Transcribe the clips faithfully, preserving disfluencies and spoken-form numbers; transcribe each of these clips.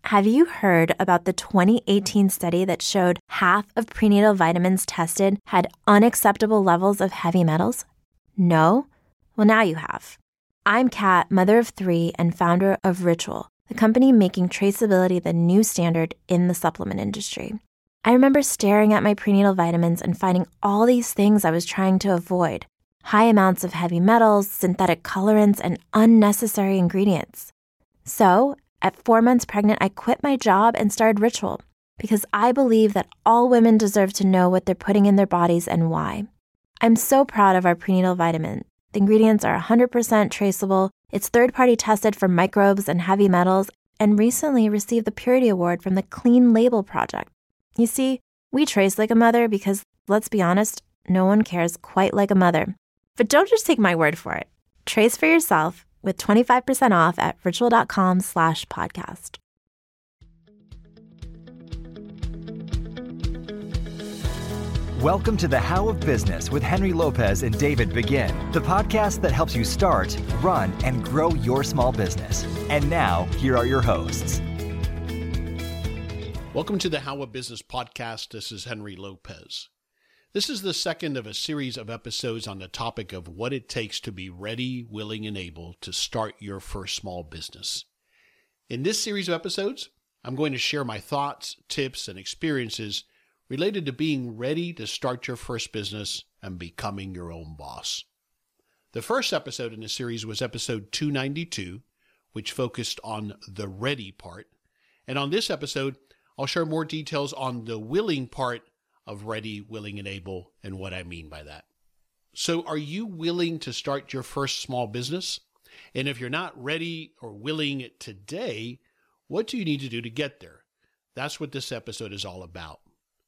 Have you heard about the twenty eighteen study that showed half of prenatal vitamins tested had unacceptable levels of heavy metals? No? Well, now you have. I'm Kat, mother of three and founder of Ritual, the company making traceability the new standard in the supplement industry. I remember staring at my prenatal vitamins and finding all these things I was trying to avoid. High amounts of heavy metals, synthetic colorants, and unnecessary ingredients. So, at four months pregnant, I quit my job and started Ritual because I believe that all women deserve to know what they're putting in their bodies and why. I'm so proud of our prenatal vitamin. The ingredients are one hundred percent traceable, it's third-party tested for microbes and heavy metals, and recently received the Purity Award from the Clean Label Project. You see, we trace like a mother because, let's be honest, no one cares quite like a mother. But don't just take my word for it. Trace for yourself with twenty-five percent off at ritual.com slash podcast. Welcome to The How of Business with Henry Lopez and David Begin, the podcast that helps you start, run, and grow your small business. And now, here are your hosts. Welcome to the How of Business podcast. This is Henry Lopez. This is the second of a series of episodes on the topic of what it takes to be ready, willing, and able to start your first small business. In this series of episodes, I'm going to share my thoughts, tips, and experiences related to being ready to start your first business and becoming your own boss. The first episode in the series was episode two ninety-two, which focused on the ready part. And on this episode, I'll share more details on the willing part of ready, willing, and able, and what I mean by that. So are you willing to start your first small business? And if you're not ready or willing today, what do you need to do to get there? That's what this episode is all about.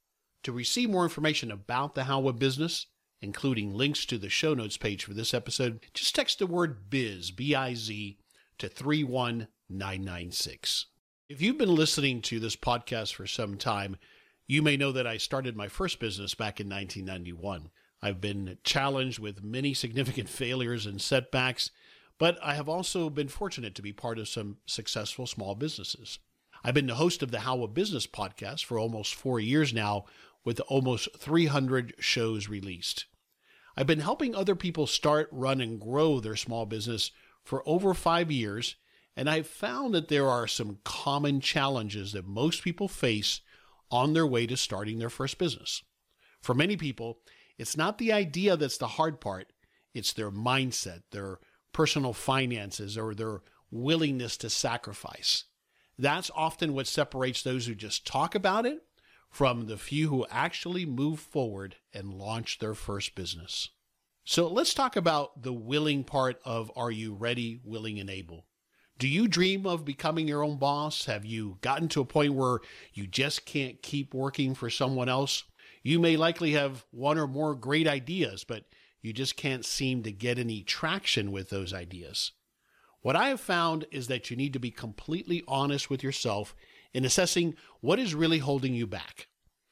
To receive more information about the How of Business, including links to the show notes page for this episode, just text the word biz, B I Z, to three one nine nine six. If you've been listening to this podcast for some time, you may know that I started my first business back in nineteen ninety-one. I've been challenged with many significant failures and setbacks, but I have also been fortunate to be part of some successful small businesses. I've been the host of the How of Business podcast for almost four years now, with almost three hundred shows released. I've been helping other people start, run, and grow their small business for over five years, and I've found that there are some common challenges that most people face on their way to starting their first business. For many people, it's not the idea that's the hard part, it's their mindset, their personal finances, or their willingness to sacrifice. That's often what separates those who just talk about it from the few who actually move forward and launch their first business. So let's talk about the willing part of are you ready, willing, and able? Do you dream of becoming your own boss? Have you gotten to a point where you just can't keep working for someone else? You may likely have one or more great ideas, but you just can't seem to get any traction with those ideas. What I have found is that you need to be completely honest with yourself in assessing what is really holding you back.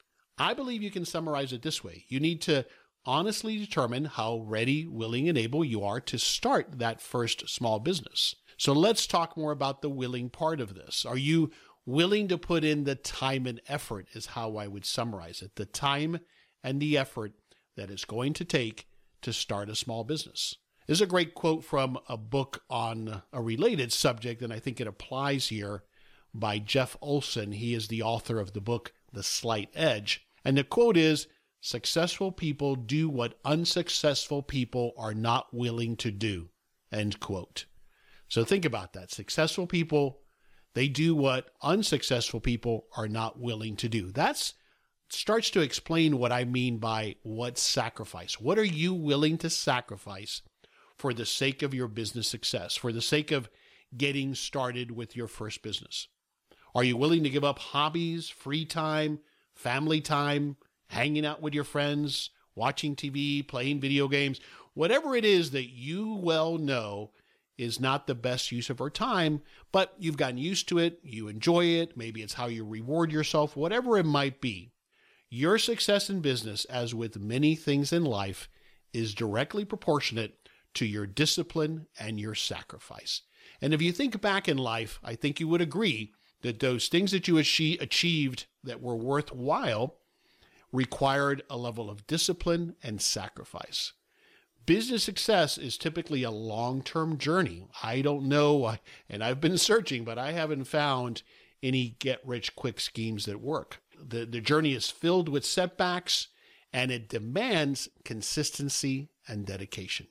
I believe you can summarize it this way. You need to honestly determine how ready, willing, and able you are to start that first small business. So let's talk more about the willing part of this. Are you willing to put in the time and effort is how I would summarize it. The time and the effort that it's going to take to start a small business. This is a great quote from a book on a related subject, and I think it applies here, by Jeff Olson. He is the author of the book, The Slight Edge. And the quote is, "Successful people do what unsuccessful people are not willing to do." End quote. So think about that. Successful people, they do what unsuccessful people are not willing to do. That starts to explain what I mean by what sacrifice. What are you willing to sacrifice for the sake of your business success, for the sake of getting started with your first business? Are you willing to give up hobbies, free time, family time, hanging out with your friends, watching T V, playing video games, whatever it is that you well know is not the best use of our time, but you've gotten used to it, you enjoy it, maybe it's how you reward yourself, whatever it might be. Your success in business, as with many things in life, is directly proportionate to your discipline and your sacrifice. And if you think back in life, I think you would agree that those things that you achieve, achieved that were worthwhile required a level of discipline and sacrifice. Business success is typically a long-term journey. I don't know, and I've been searching, but I haven't found any get-rich-quick schemes that work. The, the journey is filled with setbacks, and it demands consistency and dedication.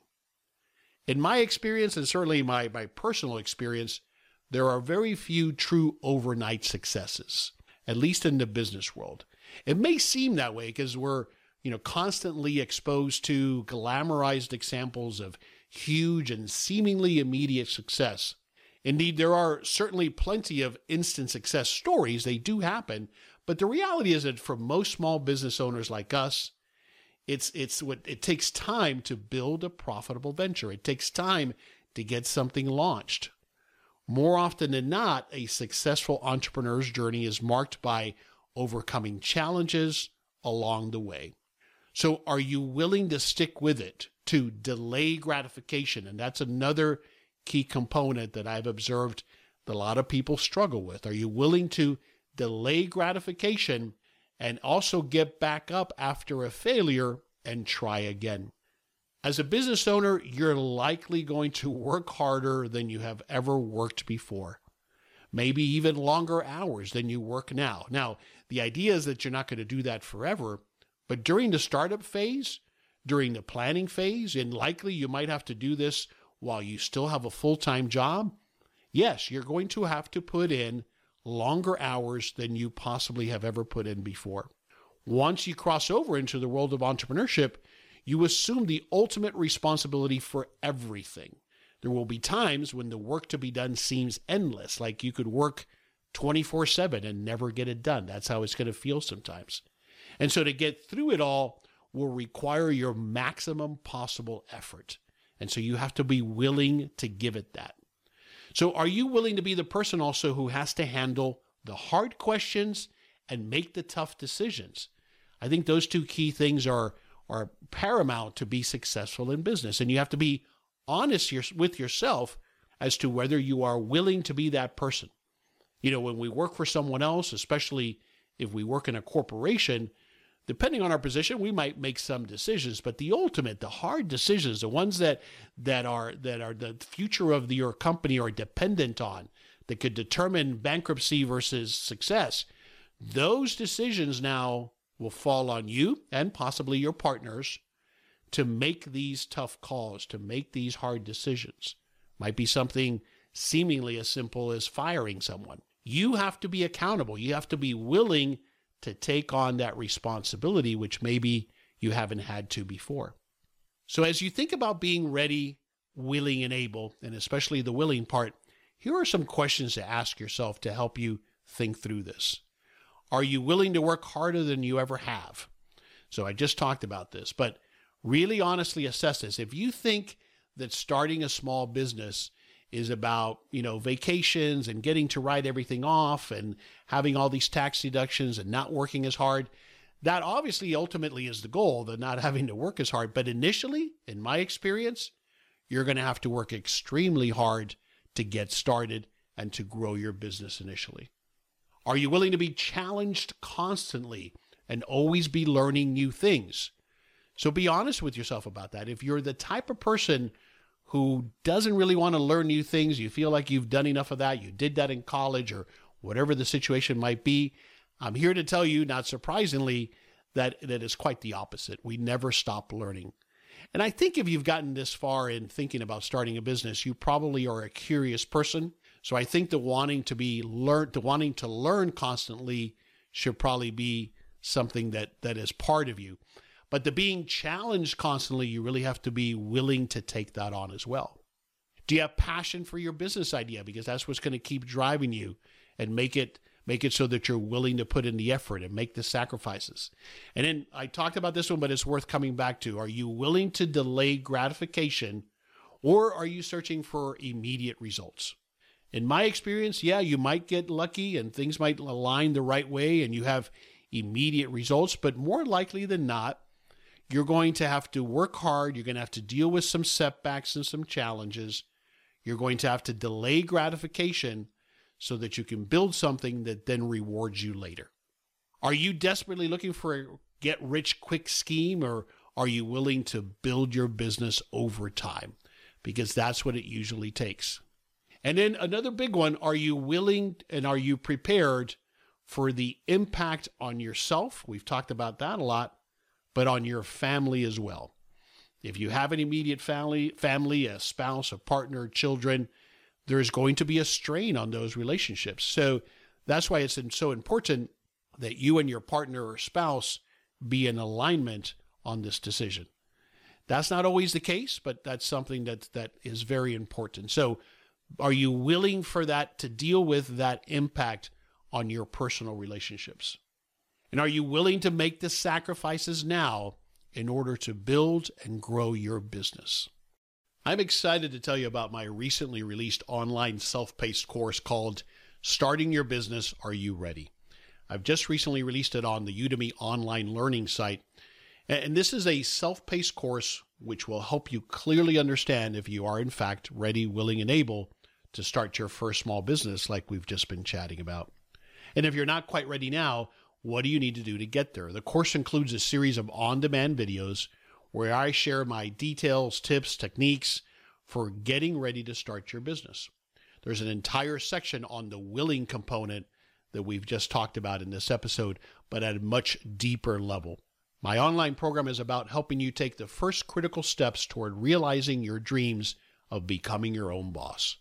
In my experience, and certainly my, my personal experience, there are very few true overnight successes, at least in the business world. It may seem that way because we're you know, constantly exposed to glamorized examples of huge and seemingly immediate success. Indeed, there are certainly plenty of instant success stories. They do happen. But the reality is that for most small business owners like us, it's it's what it takes time to build a profitable venture. It takes time to get something launched. More often than not, a successful entrepreneur's journey is marked by overcoming challenges along the way. So are you willing to stick with it, to delay gratification? And that's another key component that I've observed that a lot of people struggle with. Are you willing to delay gratification and also get back up after a failure and try again? As a business owner, you're likely going to work harder than you have ever worked before. Maybe even longer hours than you work now. Now, the idea is that you're not going to do that forever. But during the startup phase, during the planning phase, and likely you might have to do this while you still have a full-time job, yes, you're going to have to put in longer hours than you possibly have ever put in before. Once you cross over into the world of entrepreneurship, you assume the ultimate responsibility for everything. There will be times when the work to be done seems endless, like you could work twenty-four seven and never get it done. That's how it's going to feel sometimes. And so to get through it all will require your maximum possible effort. And so you have to be willing to give it that. So are you willing to be the person also who has to handle the hard questions and make the tough decisions? I think those two key things are, are paramount to be successful in business. And you have to be honest with yourself as to whether you are willing to be that person. You know, when we work for someone else, especially if we work in a corporation, depending on our position, we might make some decisions, but the ultimate, the hard decisions, the ones that that are that are the future of the, your company are dependent on, that could determine bankruptcy versus success, those decisions now will fall on you and possibly your partners to make these tough calls, to make these hard decisions. Might be something seemingly as simple as firing someone. You have to be accountable. You have to be willing to take on that responsibility, which maybe you haven't had to before. So as you think about being ready, willing, and able, and especially the willing part, here are some questions to ask yourself to help you think through this. Are you willing to work harder than you ever have? So I just talked about this, but really honestly assess this. If you think that starting a small business is about, you know, vacations and getting to write everything off and having all these tax deductions and not working as hard, that obviously ultimately is the goal, the not having to work as hard. But initially, in my experience, you're going to have to work extremely hard to get started and to grow your business initially. Are you willing to be challenged constantly and always be learning new things? So be honest with yourself about that. If you're the type of person who doesn't really want to learn new things, you feel like you've done enough of that, you did that in college or whatever the situation might be, I'm here to tell you, not surprisingly, that that is quite the opposite. We never stop learning. And I think if you've gotten this far in thinking about starting a business, you probably are a curious person. So I think the wanting to be learn, the wanting to learn constantly should probably be something that that is part of you. But the being challenged constantly, you really have to be willing to take that on as well. Do you have passion for your business idea? Because that's what's going to keep driving you and make it make it so that you're willing to put in the effort and make the sacrifices. And then I talked about this one, but it's worth coming back to. Are you willing to delay gratification, or are you searching for immediate results? In my experience, yeah, you might get lucky and things might align the right way and you have immediate results, but more likely than not, you're going to have to work hard. You're going to have to deal with some setbacks and some challenges. You're going to have to delay gratification so that you can build something that then rewards you later. Are you desperately looking for a get-rich-quick scheme, or are you willing to build your business over time? Because that's what it usually takes. And then another big one, are you willing and are you prepared for the impact on yourself? We've talked about that a lot, but on your family as well. If you have an immediate family, family, a spouse, a partner, children, there's going to be a strain on those relationships. So that's why it's so important that you and your partner or spouse be in alignment on this decision. That's not always the case, but that's something that that is very important. So are you willing for that to deal with that impact on your personal relationships? And are you willing to make the sacrifices now in order to build and grow your business? I'm excited to tell you about my recently released online self-paced course called Starting Your Business, Are You Ready? I've just recently released it on the Udemy online learning site. And this is a self-paced course which will help you clearly understand if you are in fact ready, willing, and able to start your first small business like we've just been chatting about. And if you're not quite ready now, what do you need to do to get there? The course includes a series of on-demand videos where I share my details, tips, techniques for getting ready to start your business. There's an entire section on the willing component that we've just talked about in this episode, but at a much deeper level. My online program is about helping you take the first critical steps toward realizing your dreams of becoming your own boss.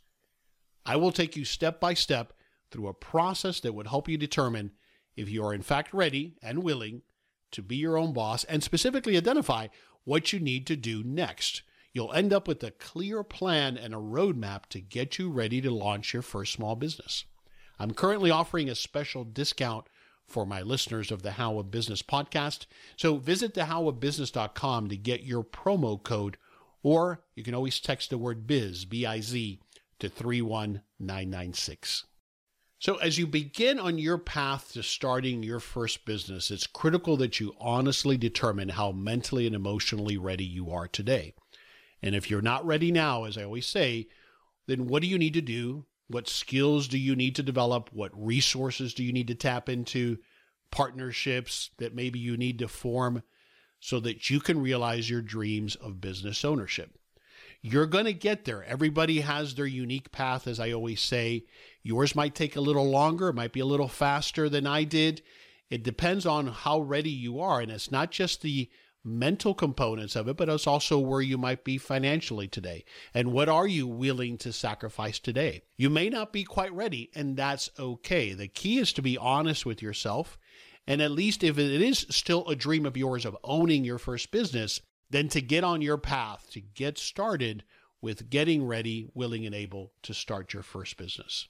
I will take you step by step through a process that would help you determine if you are in fact ready and willing to be your own boss, and specifically identify what you need to do next. You'll end up with a clear plan and a roadmap to get you ready to launch your first small business. I'm currently offering a special discount for my listeners of the How of Business podcast. So visit the how of business dot com to get your promo code, or you can always text the word biz, B I Z, to three one nine nine six. So as you begin on your path to starting your first business, it's critical that you honestly determine how mentally and emotionally ready you are today. And if you're not ready now, as I always say, then what do you need to do? What skills do you need to develop? What resources do you need to tap into? Partnerships that maybe you need to form so that you can realize your dreams of business ownership. You're going to get there. Everybody has their unique path, as I always say. Yours might take a little longer. It might be a little faster than I did. It depends on how ready you are. And it's not just the mental components of it, but it's also where you might be financially today. And what are you willing to sacrifice today? You may not be quite ready, and that's okay. The key is to be honest with yourself. And at least if it is still a dream of yours of owning your first business, then to get on your path, to get started with getting ready, willing, and able to start your first business.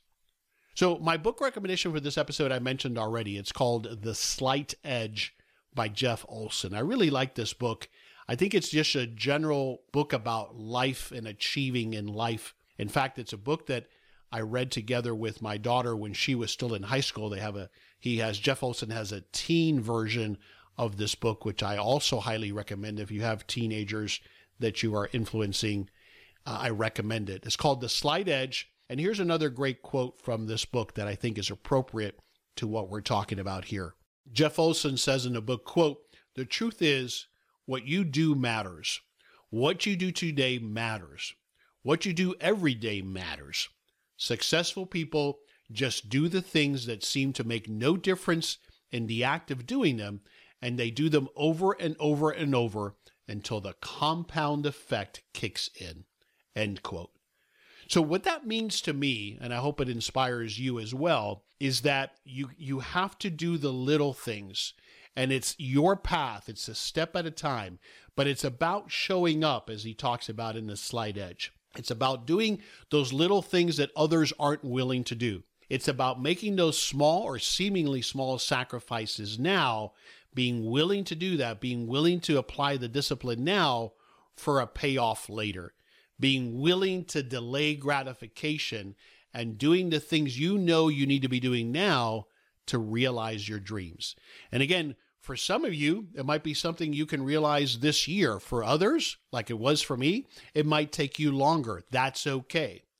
So my book recommendation for this episode I mentioned already. It's called The Slight Edge by Jeff Olson. I really like this book. I think it's just a general book about life and achieving in life. In fact, it's a book that I read together with my daughter when she was still in high school. They have a, he has, Jeff Olson has a teen version of this book, which I also highly recommend. If you have teenagers that you are influencing, uh, I recommend it. It's called The Slight Edge. And here's another great quote from this book that I think is appropriate to what we're talking about here. Jeff Olson says in the book, quote, "The truth is, what you do matters. What you do today matters. What you do every day matters. Successful people just do the things that seem to make no difference in the act of doing them, and they do them over and over and over until the compound effect kicks in." End quote. So what that means to me, and I hope it inspires you as well, is that you you have to do the little things. And it's your path. It's a step at a time. But it's about showing up, as he talks about in The Slight Edge. It's about doing those little things that others aren't willing to do. It's about making those small or seemingly small sacrifices now, being willing to do that, being willing to apply the discipline now for a payoff later. Being willing to delay gratification and doing the things you know you need to be doing now to realize your dreams. And again, for some of you, it might be something you can realize this year. For others, like it was for me, it might take you longer. That's okay.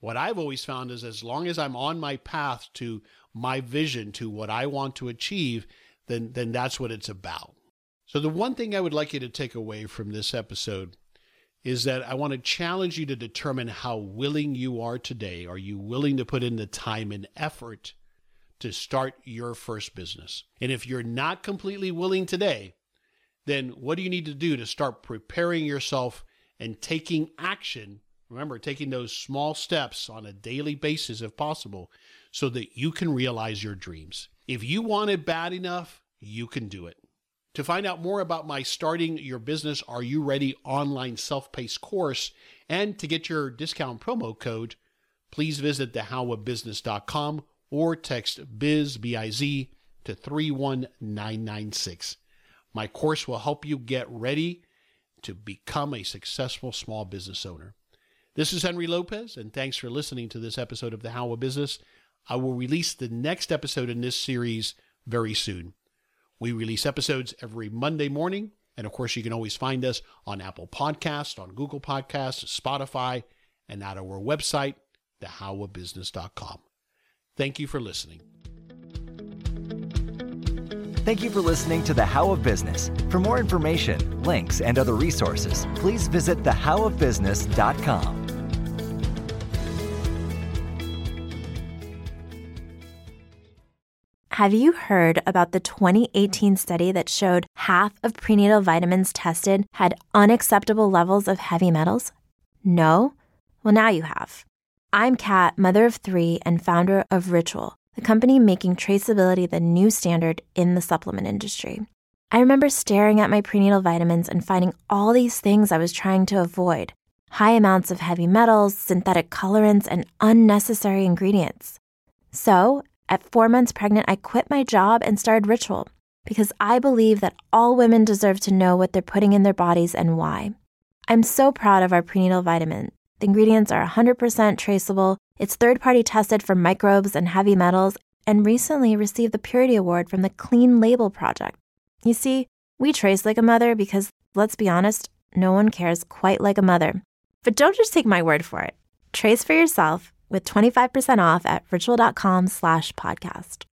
What I've always found is as long as I'm on my path to my vision, to what I want to achieve, then, then that's what it's about. So the one thing I would like you to take away from this episode is that I want to challenge you to determine how willing you are today. Are you willing to put in the time and effort to start your first business? And if you're not completely willing today, then what do you need to do to start preparing yourself and taking action? Remember, taking those small steps on a daily basis if possible so that you can realize your dreams. If you want it bad enough, you can do it. To find out more about my Starting Your Business Are You Ready online self-paced course and to get your discount promo code, please visit the how of business dot com or text biz, B I Z, to three one nine nine six. My course will help you get ready to become a successful small business owner. This is Henry Lopez, and thanks for listening to this episode of The How of Business. I will release the next episode in this series very soon. We release episodes every Monday morning, and of course, you can always find us on Apple Podcasts, on Google Podcasts, Spotify, and at our website, the how of business dot com. Thank you for listening. Thank you for listening to The How of Business. For more information, links, and other resources, please visit the how of business dot com. Have you heard about the twenty eighteen study that showed half of prenatal vitamins tested had unacceptable levels of heavy metals? No? Well, now you have. I'm Kat, mother of three and founder of Ritual, the company making traceability the new standard in the supplement industry. I remember staring at my prenatal vitamins and finding all these things I was trying to avoid. High amounts of heavy metals, synthetic colorants, and unnecessary ingredients. So, at four months pregnant, I quit my job and started Ritual because I believe that all women deserve to know what they're putting in their bodies and why. I'm so proud of our prenatal vitamin. The ingredients are one hundred percent traceable, it's third-party tested for microbes and heavy metals, and recently received the Purity Award from the Clean Label Project. You see, we trace like a mother because, let's be honest, no one cares quite like a mother. But don't just take my word for it. Trace for yourself with twenty-five percent off at ritual dot com slash podcast.